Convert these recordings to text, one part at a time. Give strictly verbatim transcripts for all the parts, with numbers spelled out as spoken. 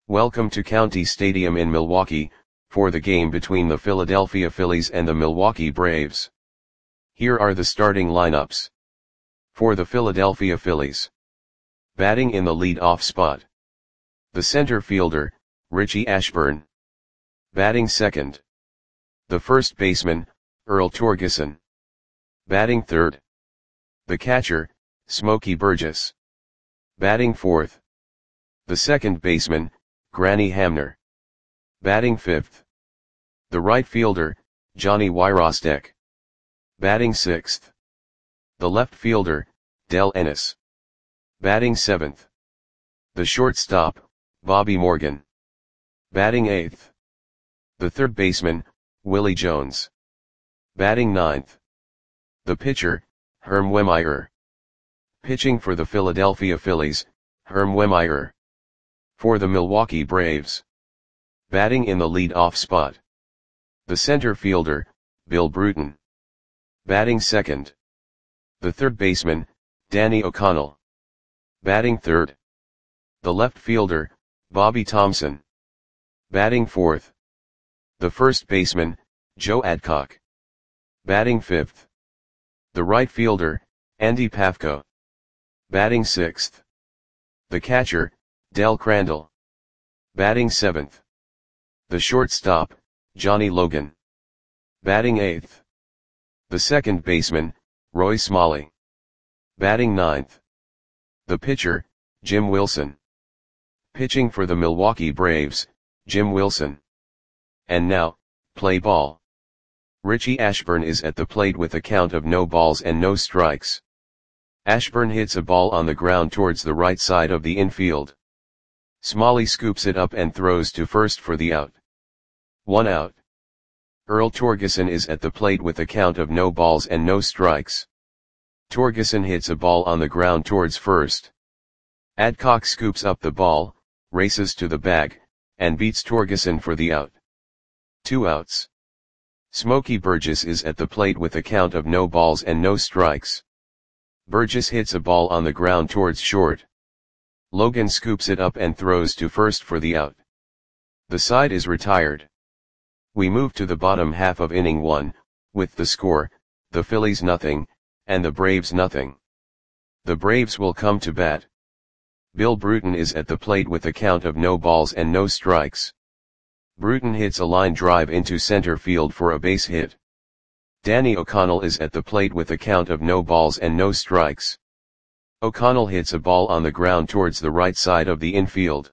Welcome to County Stadium in Milwaukee, for the game between the Philadelphia Phillies and the Milwaukee Braves. Here are the starting lineups. For the Philadelphia Phillies. Batting in the lead-off spot. The center fielder, Richie Ashburn. Batting second. The first baseman, Earl Torgeson. Batting third. The catcher, Smokey Burgess. Batting fourth. The second baseman, Granny Hamner. Batting fifth. The right fielder, Johnny Wyrostek. Batting sixth. The left fielder, Del Ennis. Batting seventh. The shortstop, Bobby Morgan. Batting eighth. The third baseman, Willie Jones. Batting ninth. The pitcher, Herm Wehmeyer. Pitching for the Philadelphia Phillies, Herm Wehmeyer. For the Milwaukee Braves. Batting in the lead-off spot. The center fielder, Bill Bruton. Batting second. The third baseman, Danny O'Connell. Batting third. The left fielder, Bobby Thomson. Batting fourth. The first baseman, Joe Adcock. Batting fifth. The right fielder, Andy Pafko. Batting sixth. The catcher, Del Crandall. Batting seventh. The shortstop, Johnny Logan. Batting eighth. The second baseman, Roy Smalley. Batting ninth. The pitcher, Jim Wilson. Pitching for the Milwaukee Braves, Jim Wilson. And now, play ball. Richie Ashburn is at the plate with a count of no balls and no strikes. Ashburn hits a ball on the ground towards the right side of the infield. Smalley scoops it up and throws to first for the out. One out. Earl Torgeson is at the plate with a count of no balls and no strikes. Torgeson hits a ball on the ground towards first. Adcock scoops up the ball, races to the bag, and beats Torgeson for the out. Two outs. Smokey Burgess is at the plate with a count of no balls and no strikes. Burgess hits a ball on the ground towards short. Logan scoops it up and throws to first for the out. The side is retired. We move to the bottom half of inning one, with the score, the Phillies nothing, and the Braves nothing. The Braves will come to bat. Bill Bruton is at the plate with a count of no balls and no strikes. Bruton hits a line drive into center field for a base hit. Danny O'Connell is at the plate with a count of no balls and no strikes. O'Connell hits a ball on the ground towards the right side of the infield.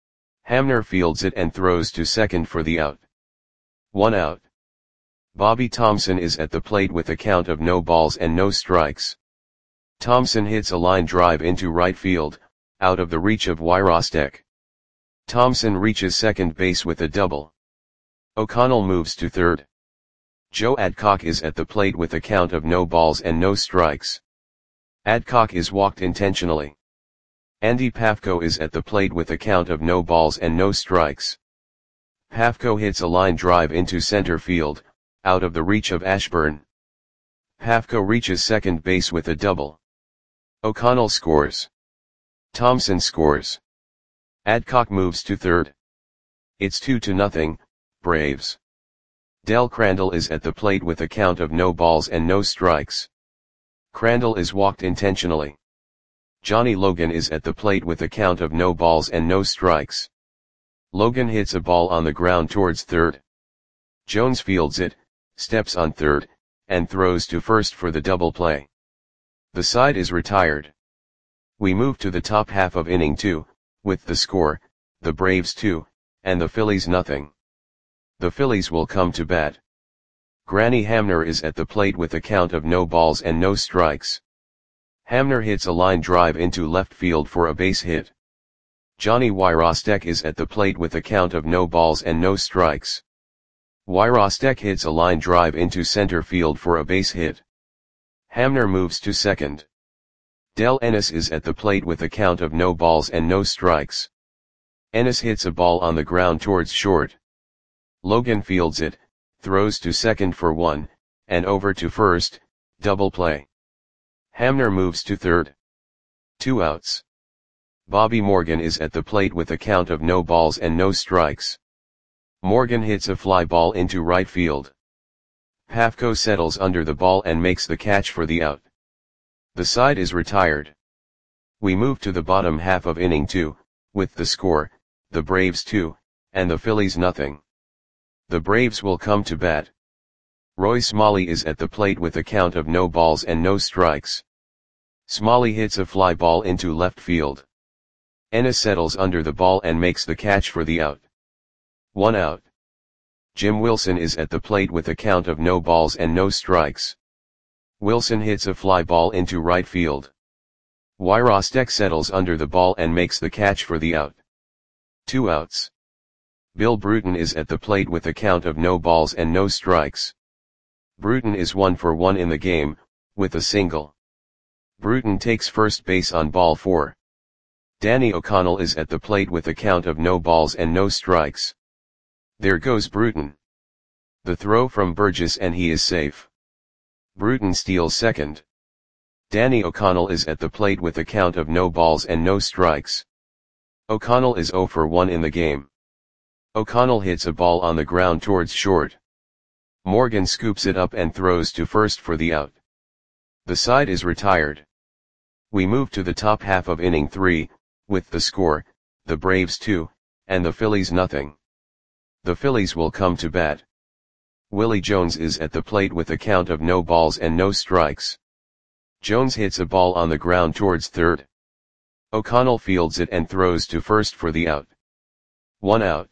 Hamner fields it and throws to second for the out. One out. Bobby Thomson is at the plate with a count of no balls and no strikes. Thomson hits a line drive into right field, out of the reach of Wyrostek. Thomson reaches second base with a double. O'Connell moves to third. Joe Adcock is at the plate with a count of no balls and no strikes. Adcock is walked intentionally. Andy Pafko is at the plate with a count of no balls and no strikes. Pafko hits a line drive into center field, out of the reach of Ashburn. Pafko reaches second base with a double. O'Connell scores. Thomson scores. Adcock moves to third. It's two to nothing, Braves. Del Crandall is at the plate with a count of no balls and no strikes. Crandall is walked intentionally. Johnny Logan is at the plate with a count of no balls and no strikes. Logan hits a ball on the ground towards third. Jones fields it, steps on third, and throws to first for the double play. The side is retired. We move to the top half of inning two, with the score, the Braves two, and the Phillies nothing. The Phillies will come to bat. Granny Hamner is at the plate with a count of no balls and no strikes. Hamner hits a line drive into left field for a base hit. Johnny Wyrostek is at the plate with a count of no balls and no strikes. Wyrostek hits a line drive into center field for a base hit. Hamner moves to second. Del Ennis is at the plate with a count of no balls and no strikes. Ennis hits a ball on the ground towards short. Logan fields it, throws to second for one, and over to first, double play. Hamner moves to third. Two outs. Bobby Morgan is at the plate with a count of no balls and no strikes. Morgan hits a fly ball into right field. Pafko settles under the ball and makes the catch for the out. The side is retired. We move to the bottom half of inning two, with the score, the Braves two, and the Phillies nothing. The Braves will come to bat. Roy Smalley is at the plate with a count of no balls and no strikes. Smalley hits a fly ball into left field. Ennis settles under the ball and makes the catch for the out. One out. Jim Wilson is at the plate with a count of no balls and no strikes. Wilson hits a fly ball into right field. Wyrostek settles under the ball and makes the catch for the out. Two outs. Bill Bruton is at the plate with a count of no balls and no strikes. Bruton is one for one in the game, with a single. Bruton takes first base on ball four. Danny O'Connell is at the plate with a count of no balls and no strikes. There goes Bruton. The throw from Burgess and he is safe. Bruton steals second. Danny O'Connell is at the plate with a count of no balls and no strikes. O'Connell is zero for one in the game. O'Connell hits a ball on the ground towards short. Morgan scoops it up and throws to first for the out. The side is retired. We move to the top half of inning three, with the score, the Braves two, and the Phillies nothing. The Phillies will come to bat. Willie Jones is at the plate with a count of no balls and no strikes. Jones hits a ball on the ground towards third. O'Connell fields it and throws to first for the out. One out.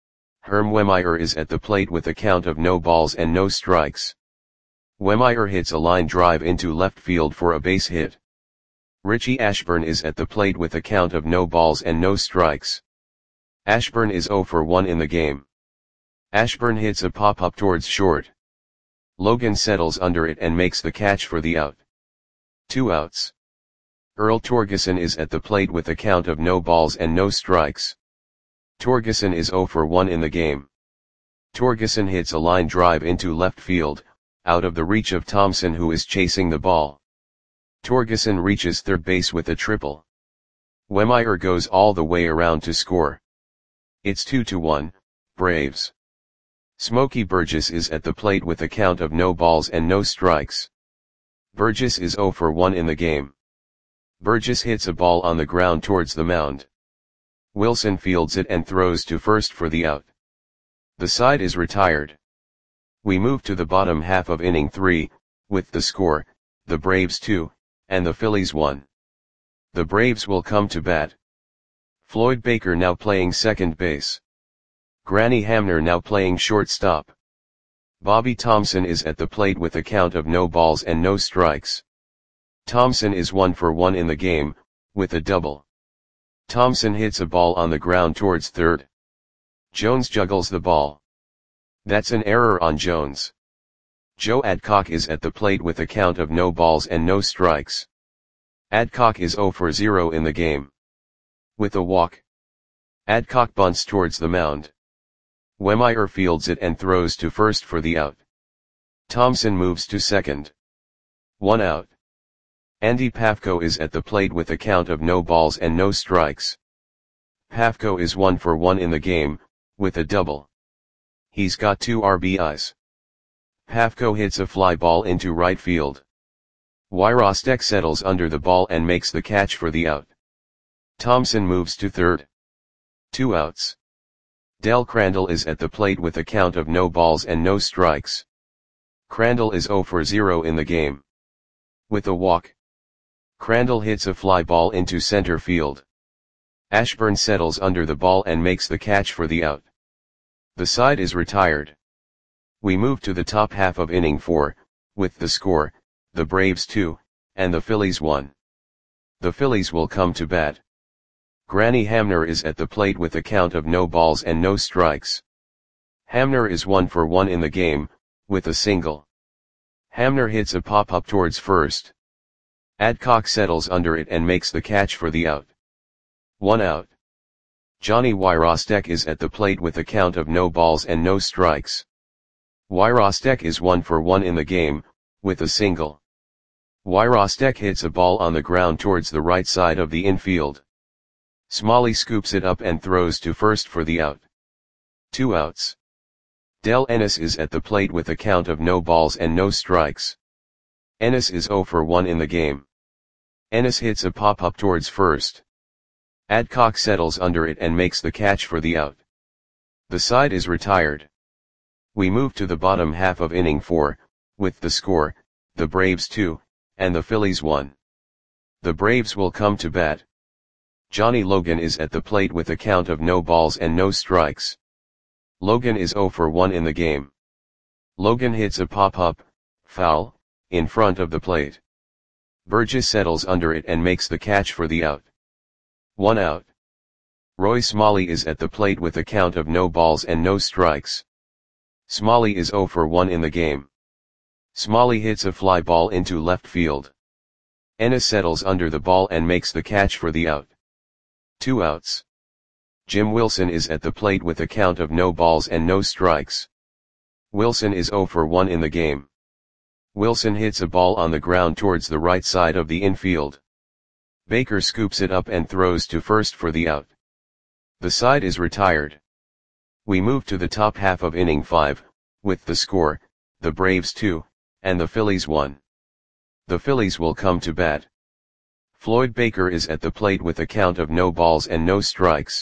Herm Wehmeyer is at the plate with a count of no balls and no strikes. Wehmeyer hits a line drive into left field for a base hit. Richie Ashburn is at the plate with a count of no balls and no strikes. Ashburn is zero for one in the game. Ashburn hits a pop-up towards short. Logan settles under it and makes the catch for the out. Two outs. Earl Torgeson is at the plate with a count of no balls and no strikes. Torgeson is zero for one in the game. Torgeson hits a line drive into left field, out of the reach of Thompson who is chasing the ball. Torgeson reaches third base with a triple. Wehmeyer goes all the way around to score. It's two to one, Braves. Smokey Burgess is at the plate with a count of no balls and no strikes. Burgess is zero for one in the game. Burgess hits a ball on the ground towards the mound. Wilson fields it and throws to first for the out. The side is retired. We move to the bottom half of inning three, with the score, the Braves two, and the Phillies one. The Braves will come to bat. Floyd Baker now playing second base. Granny Hamner now playing shortstop. Bobby Thompson is at the plate with a count of no balls and no strikes. Thompson is one for one in the game, with a double. Thompson hits a ball on the ground towards third. Jones juggles the ball. That's an error on Jones. Joe Adcock is at the plate with a count of no balls and no strikes. Adcock is zero for zero in the game. With a walk. Adcock bunts towards the mound. Wehmeyer fields it and throws to first for the out. Thompson moves to second. One out. Andy Pafko is at the plate with a count of no balls and no strikes. Pafko is one for one in the game, with a double. He's got two R B Is. Pafko hits a fly ball into right field. Wyrostek settles under the ball and makes the catch for the out. Thompson moves to third. Two outs. Del Crandall is at the plate with a count of no balls and no strikes. Crandall is zero for zero in the game. With a walk. Crandall hits a fly ball into center field. Ashburn settles under the ball and makes the catch for the out. The side is retired. We move to the top half of inning four, with the score, the Braves two, and the Phillies one. The Phillies will come to bat. Granny Hamner is at the plate with a count of no balls and no strikes. Hamner is one for one in the game, with a single. Hamner hits a pop-up towards first. Adcock settles under it and makes the catch for the out. One out. Johnny Wyrostek is at the plate with a count of no balls and no strikes. Wyrostek is one for one in the game, with a single. Wyrostek hits a ball on the ground towards the right side of the infield. Smalley scoops it up and throws to first for the out. Two outs. Del Ennis is at the plate with a count of no balls and no strikes. Ennis is oh for one in the game. Ennis hits a pop-up towards first. Adcock settles under it and makes the catch for the out. The side is retired. We move to the bottom half of inning four, with the score, the Braves two, and the Phillies one. The Braves will come to bat. Johnny Logan is at the plate with a count of no balls and no strikes. Logan is oh for one in the game. Logan hits a pop-up, foul, in front of the plate. Burgess settles under it and makes the catch for the out. One out. Roy Smalley is at the plate with a count of no balls and no strikes. Smalley is oh for one in the game. Smalley hits a fly ball into left field. Ennis settles under the ball and makes the catch for the out. Two outs. Jim Wilson is at the plate with a count of no balls and no strikes. Wilson is oh for one in the game. Wilson hits a ball on the ground towards the right side of the infield. Baker scoops it up and throws to first for the out. The side is retired. We move to the top half of inning five, with the score, the Braves two, and the Phillies one. The Phillies will come to bat. Floyd Baker is at the plate with a count of no balls and no strikes.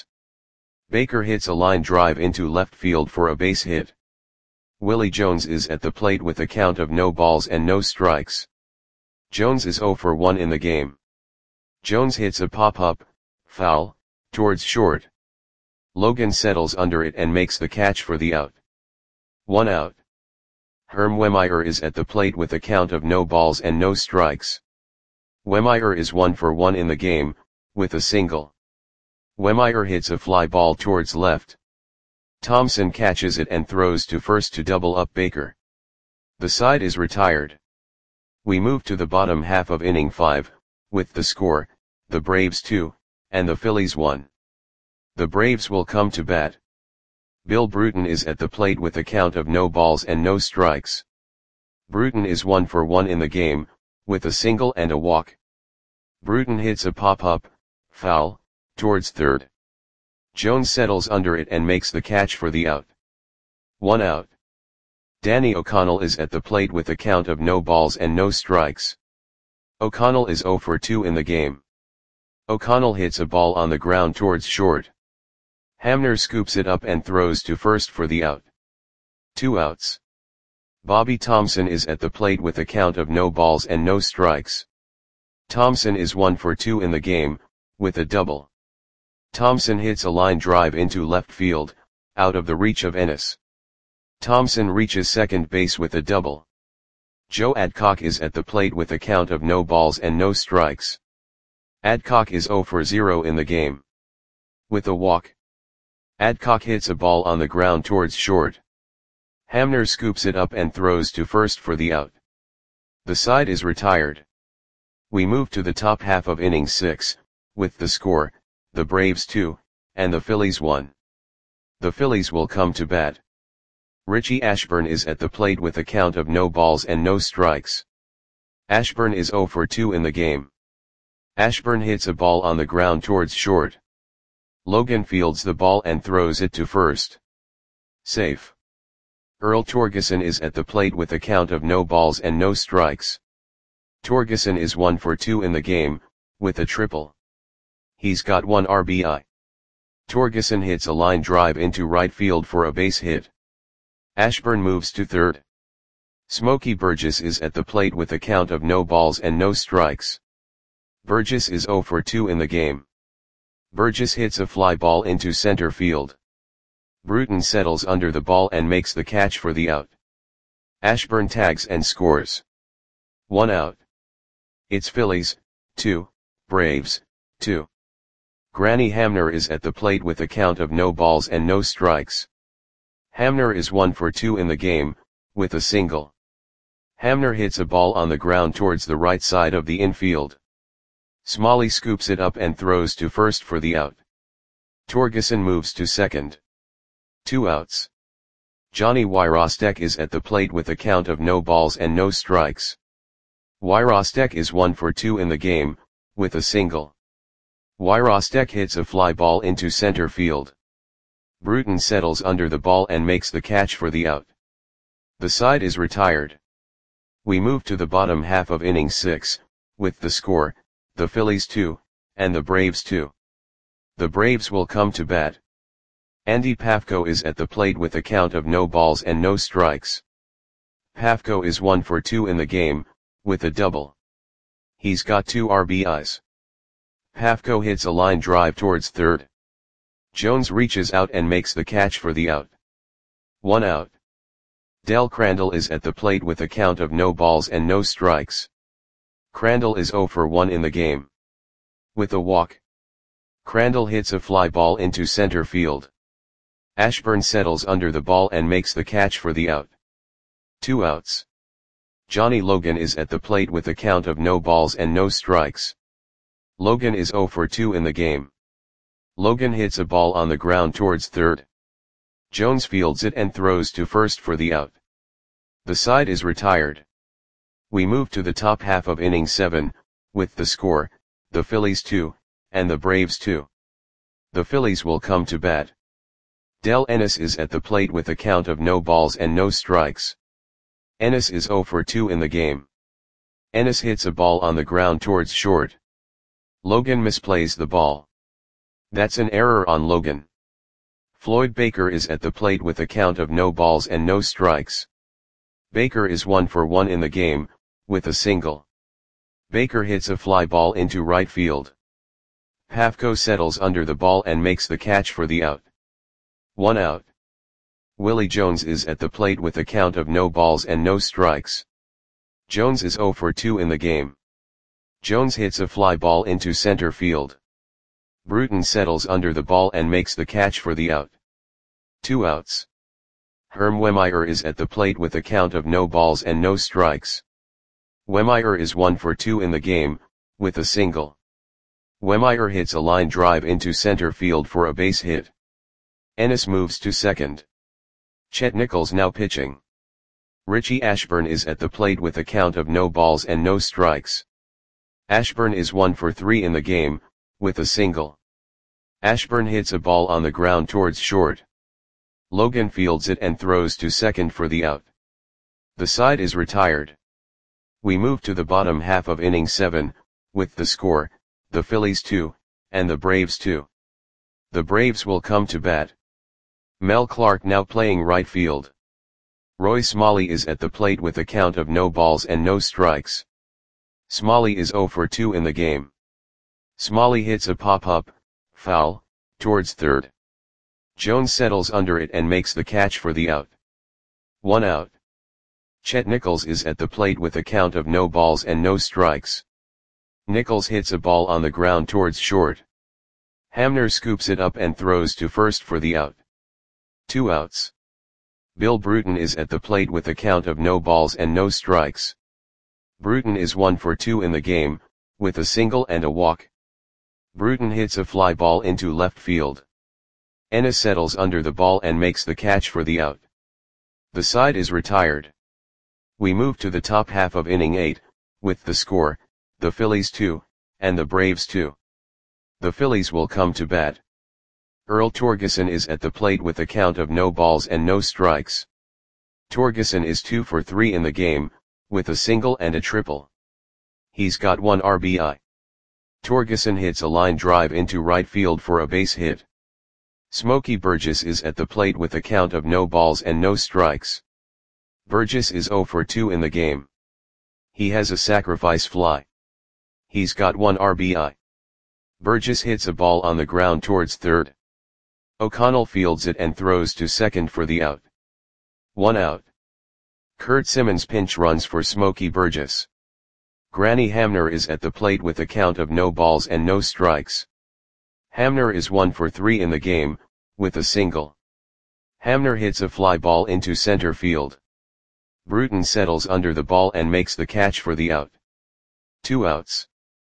Baker hits a line drive into left field for a base hit. Willie Jones is at the plate with a count of no balls and no strikes. Jones is oh for one in the game. Jones hits a pop-up, foul, towards short. Logan settles under it and makes the catch for the out. One out. Herm Wehmeyer is at the plate with a count of no balls and no strikes. Wehmeyer is one for one in the game, with a single. Wehmeyer hits a fly ball towards left. Thompson catches it and throws to first to double up Baker. The side is retired. We move to the bottom half of inning five, with the score, the Braves two, and the Phillies one. The Braves will come to bat. Bill Bruton is at the plate with a count of no balls and no strikes. Bruton is one for one in the game, with a single and a walk. Bruton hits a pop-up, foul, towards third. Jones settles under it and makes the catch for the out. One out. Danny O'Connell is at the plate with a count of no balls and no strikes. O'Connell is oh for two in the game. O'Connell hits a ball on the ground towards short. Hamner scoops it up and throws to first for the out. Two outs. Bobby Thompson is at the plate with a count of no balls and no strikes. Thompson is one for two in the game, with a double. Thompson hits a line drive into left field, out of the reach of Ennis. Thompson reaches second base with a double. Joe Adcock is at the plate with a count of no balls and no strikes. Adcock is oh for zero in the game. With a walk. Adcock hits a ball on the ground towards short. Hamner scoops it up and throws to first for the out. The side is retired. We move to the top half of inning six, with the score, the Braves two, and the Phillies one. The Phillies will come to bat. Richie Ashburn is at the plate with a count of no balls and no strikes. Ashburn is oh for two in the game. Ashburn hits a ball on the ground towards short. Logan fields the ball and throws it to first. Safe. Earl Torgeson is at the plate with a count of no balls and no strikes. Torgeson is one for two in the game, with a triple. He's got one R B I. Torgeson hits a line drive into right field for a base hit. Ashburn moves to third. Smokey Burgess is at the plate with a count of no balls and no strikes. Burgess is oh for two in the game. Burgess hits a fly ball into center field. Bruton settles under the ball and makes the catch for the out. Ashburn tags and scores. One out. It's Phillies, two, Braves, two. Granny Hamner is at the plate with a count of no balls and no strikes. Hamner is one for two in the game, with a single. Hamner hits a ball on the ground towards the right side of the infield. Smalley scoops it up and throws to first for the out. Torgeson moves to second. Two outs. Johnny Wyrostek is at the plate with a count of no balls and no strikes. Wyrostek is one for two in the game, with a single. Wyrostek hits a fly ball into center field. Bruton settles under the ball and makes the catch for the out. The side is retired. We move to the bottom half of inning six, with the score, the Phillies two, and the Braves two. The Braves will come to bat. Andy Pafko is at the plate with a count of no balls and no strikes. Pafko is one for two in the game, with a double. He's got two R B Is. Pafko hits a line drive towards third. Jones reaches out and makes the catch for the out. One out. Del Crandall is at the plate with a count of no balls and no strikes. Crandall is zero for one in the game. With a walk. Crandall hits a fly ball into center field. Ashburn settles under the ball and makes the catch for the out. Two outs. Johnny Logan is at the plate with a count of no balls and no strikes. Logan is zero for two in the game. Logan hits a ball on the ground towards third. Jones fields it and throws to first for the out. The side is retired. We move to the top half of inning seven, with the score, the Phillies two, and the Braves two. The Phillies will come to bat. Del Ennis is at the plate with a count of no balls and no strikes. Ennis is zero for two in the game. Ennis hits a ball on the ground towards short. Logan misplays the ball. That's an error on Logan. Floyd Baker is at the plate with a count of no balls and no strikes. Baker is one for one in the game, with a single. Baker hits a fly ball into right field. Pafko settles under the ball and makes the catch for the out. One out. Willie Jones is at the plate with a count of no balls and no strikes. Jones is zero for two in the game. Jones hits a fly ball into center field. Bruton settles under the ball and makes the catch for the out. Two outs. Herm Wehmeyer is at the plate with a count of no balls and no strikes. Wehmeyer is one for two in the game, with a single. Wehmeyer hits a line drive into center field for a base hit. Ennis moves to second. Chet Nichols now pitching. Richie Ashburn is at the plate with a count of no balls and no strikes. Ashburn is one for three in the game, with a single. Ashburn hits a ball on the ground towards short. Logan fields it and throws to second for the out. The side is retired. We move to the bottom half of inning seven, with the score, the Phillies two, and the Braves two. The Braves will come to bat. Mel Clark now playing right field. Roy Smalley is at the plate with a count of no balls and no strikes. Smalley is zero for two in the game. Smalley hits a pop-up, foul, towards third. Jones settles under it and makes the catch for the out. One out. Chet Nichols is at the plate with a count of no balls and no strikes. Nichols hits a ball on the ground towards short. Hamner scoops it up and throws to first for the out. Two outs. Bill Bruton is at the plate with a count of no balls and no strikes. Bruton is one for two in the game, with a single and a walk. Bruton hits a fly ball into left field. Ennis settles under the ball and makes the catch for the out. The side is retired. We move to the top half of inning eight, with the score, the Phillies two, and the Braves two. The Phillies will come to bat. Earl Torgeson is at the plate with a count of no balls and no strikes. Torgeson is two for three in the game, with a single and a triple. He's got one R B I. Torgeson hits a line drive into right field for a base hit. Smokey Burgess is at the plate with a count of no balls and no strikes. Burgess is zero for two in the game. He has a sacrifice fly. He's got one R B I. Burgess hits a ball on the ground towards third. O'Connell fields it and throws to second for the out. One out. Kurt Simmons pinch runs for Smokey Burgess. Granny Hamner is at the plate with a count of no balls and no strikes. Hamner is one for three in the game, with a single. Hamner hits a fly ball into center field. Bruton settles under the ball and makes the catch for the out. Two outs.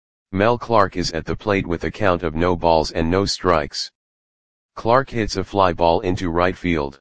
Mel Clark is at the plate with a count of no balls and no strikes. Clark hits a fly ball into right field.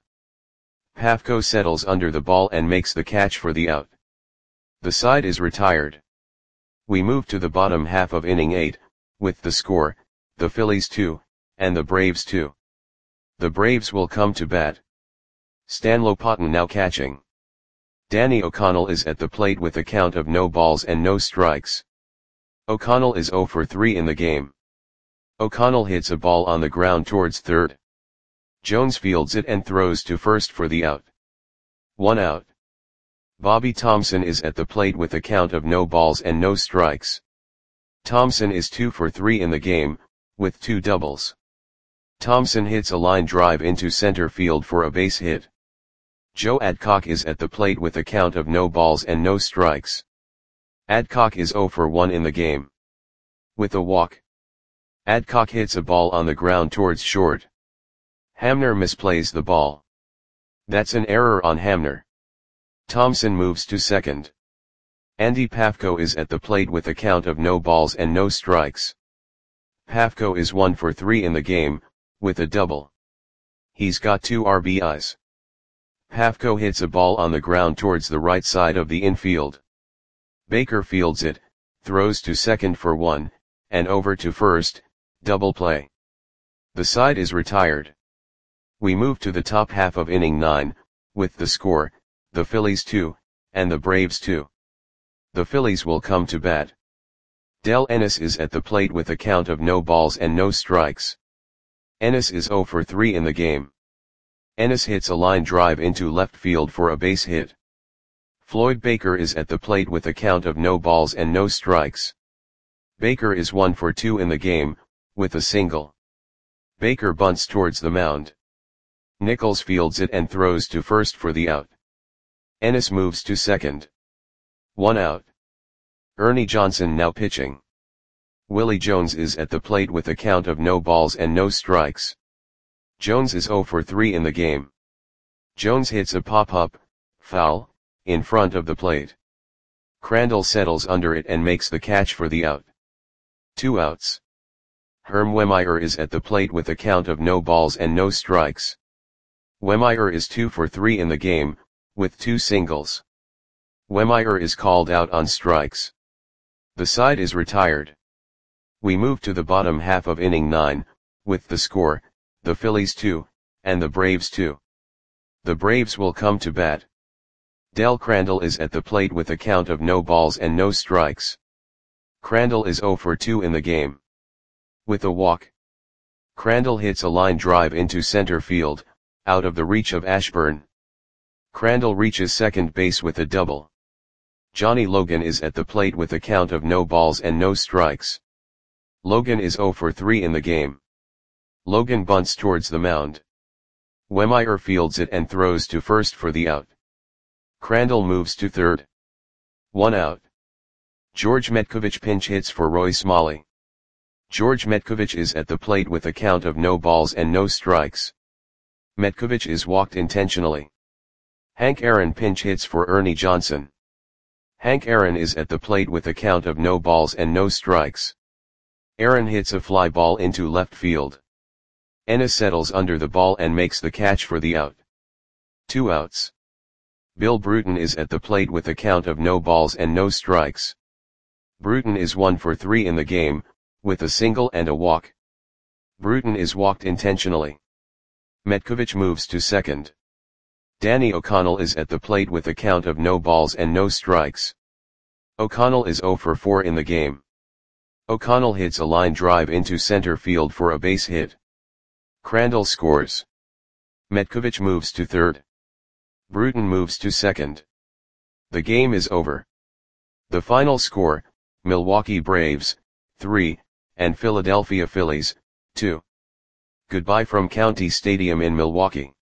Pafko settles under the ball and makes the catch for the out. The side is retired. We move to the bottom half of inning eight, with the score, the Phillies two, and the Braves two. The Braves will come to bat. Stan Lopatin now catching. Danny O'Connell is at the plate with a count of no balls and no strikes. O'Connell is oh for three in the game. O'Connell hits a ball on the ground towards third. Jones fields it and throws to first for the out. One out. Bobby Thomson is at the plate with a count of no balls and no strikes. Thomson is two for three in the game, with two doubles. Thomson hits a line drive into center field for a base hit. Joe Adcock is at the plate with a count of no balls and no strikes. Adcock is oh for one in the game. With a walk. Adcock hits a ball on the ground towards short. Hamner misplays the ball. That's an error on Hamner. Thomson moves to second. Andy Pafko is at the plate with a count of no balls and no strikes. Pafko is one for three in the game, with a double. He's got two R B Is. Pafko hits a ball on the ground towards the right side of the infield. Baker fields it, throws to second for one, and over to first, double play. The side is retired. We move to the top half of inning nine, with the score, the Phillies two, and the Braves two. The Phillies will come to bat. Del Ennis is at the plate with a count of no balls and no strikes. Ennis is oh for three in the game. Ennis hits a line drive into left field for a base hit. Floyd Baker is at the plate with a count of no balls and no strikes. Baker is one for two in the game, with a single. Baker bunts towards the mound. Nichols fields it and throws to first for the out. Ennis moves to second. One out. Ernie Johnson now pitching. Willie Jones is at the plate with a count of no balls and no strikes. Jones is oh for three in the game. Jones hits a pop-up, foul, in front of the plate. Crandall settles under it and makes the catch for the out. Two outs. Herm Wehmeyer is at the plate with a count of no balls and no strikes. Wehmeyer is two for three in the game, with two singles. Wehmeyer is called out on strikes. The side is retired. We move to the bottom half of inning nine, with the score, the Phillies two, and the Braves two. The Braves will come to bat. Del Crandall is at the plate with a count of no balls and no strikes. Crandall is oh for two in the game. With a walk. Crandall hits a line drive into center field, out of the reach of Ashburn. Crandall reaches second base with a double. Johnny Logan is at the plate with a count of no balls and no strikes. Logan is oh for three in the game. Logan bunts towards the mound. Wehmeyer fields it and throws to first for the out. Crandall moves to third. One out. George Metkovich pinch hits for Roy Smalley. George Metkovich is at the plate with a count of no balls and no strikes. Metkovich is walked intentionally. Hank Aaron pinch hits for Ernie Johnson. Hank Aaron is at the plate with a count of no balls and no strikes. Aaron hits a fly ball into left field. Ennis settles under the ball and makes the catch for the out. Two outs. Bill Bruton is at the plate with a count of no balls and no strikes. Bruton is one for three in the game, with a single and a walk. Bruton is walked intentionally. Metkovich moves to second. Danny O'Connell is at the plate with a count of no balls and no strikes. O'Connell is oh for four in the game. O'Connell hits a line drive into center field for a base hit. Crandall scores. Metkovich moves to third. Bruton moves to second. The game is over. The final score, Milwaukee Braves, three, and Philadelphia Phillies, two. Goodbye from County Stadium in Milwaukee.